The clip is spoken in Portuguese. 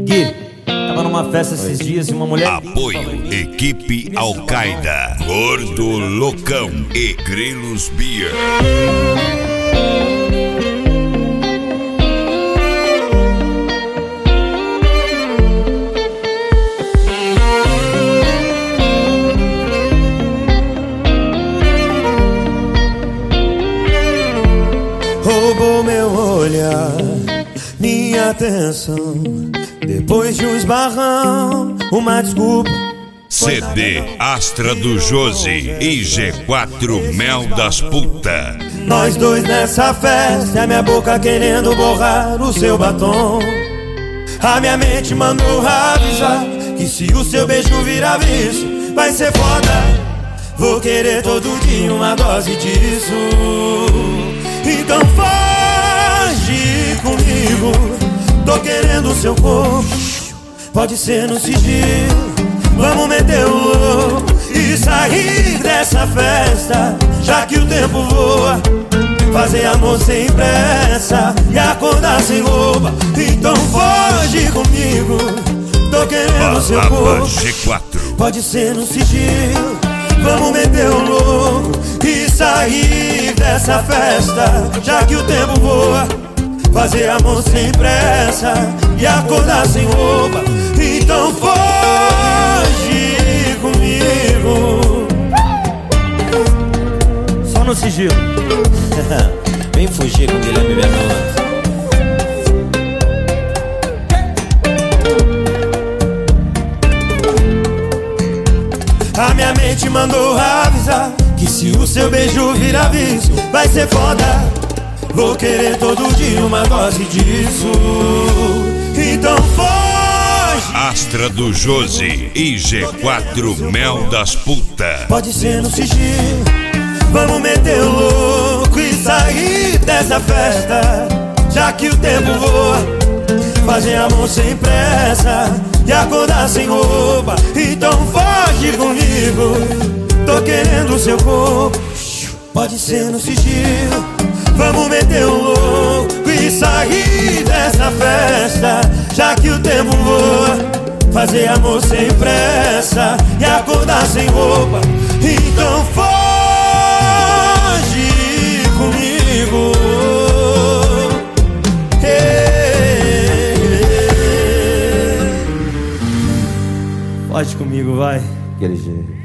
Gui, tava numa festa esses dias e uma mulher... Apoio, equipe Al-Qaeda, Gordo Loucão e Grilos Beer. Roubou meu olhar, minha atenção. Depois de um esbarrão, uma desculpa. CD Astra do Josi e G4 Mel das Puta. Nós dois nessa festa, a minha boca querendo borrar o seu batom. A minha mente mandou avisar que se o seu beijo virar vício, vai ser foda. Vou querer todo dia uma dose disso. Então foge comigo, tô querendo o seu corpo. Pode ser no sigilo, vamos meter o louco e sair dessa festa, já que o tempo voa. Fazer amor sem pressa e acordar sem roupa. Então foge comigo, tô querendo o seu corpo. G4. Pode ser no sigilo, vamos meter o louco e sair dessa festa, já que o tempo voa. Fazer amor sem pressa e acordar sem roupa. Então foge comigo. Só no sigilo. Vem fugir com Guilherme Bernardo. A minha mente mandou avisar que se o seu beijo virar vício, vai ser foda. Vou querer todo dia uma dose disso. Então foge. Astra do Josi e G4 Mel das Puta. Pode ser no sigilo, vamos meter o louco e sair dessa festa, já que o tempo voa. Fazer amor sem pressa e acordar sem roupa. Então foge comigo, tô querendo o seu corpo. Pode ser no sigilo, vamos meter o louco e sair dessa festa, já que o tempo voa. Fazer amor sem pressa e acordar sem roupa. Então foge comigo. Foge comigo, vai. Aquele jeito.